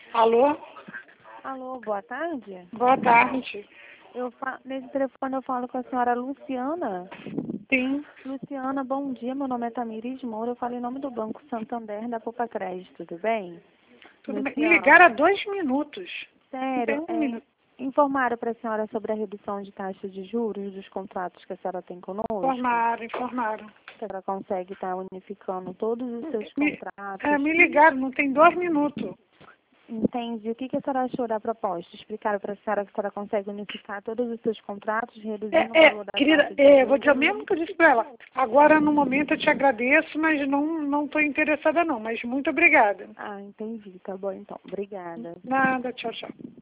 Alô? Alô, boa tarde. Boa tarde. Nesse telefone eu falo com a senhora Luciana. Sim. Luciana, bom dia. Meu nome é Tamires Moura. Eu falo em nome do Banco Santander da Poupa Crédito, tudo bem? Tudo bem. Me Luciana, ligaram há 2 minutos. sério, Tem 1 minuto. informaram para a senhora sobre a redução de taxa de juros dos contratos que a senhora tem conosco? Informaram. Que a senhora consegue estar unificando todos os seus Me contratos. ligaram, não tem 2 minutos. Entendi. O que a senhora achou da proposta? Explicaram para a senhora consegue unificar todos os seus contratos, reduzindo o valor da Querida, taxa de juros? vou dizer o mesmo que eu disse para ela. Agora, no momento, eu te agradeço, mas não estou interessada não. Mas muito obrigada. Ah, entendi. Tá bom, então. Obrigada. Nada, tchau, tchau.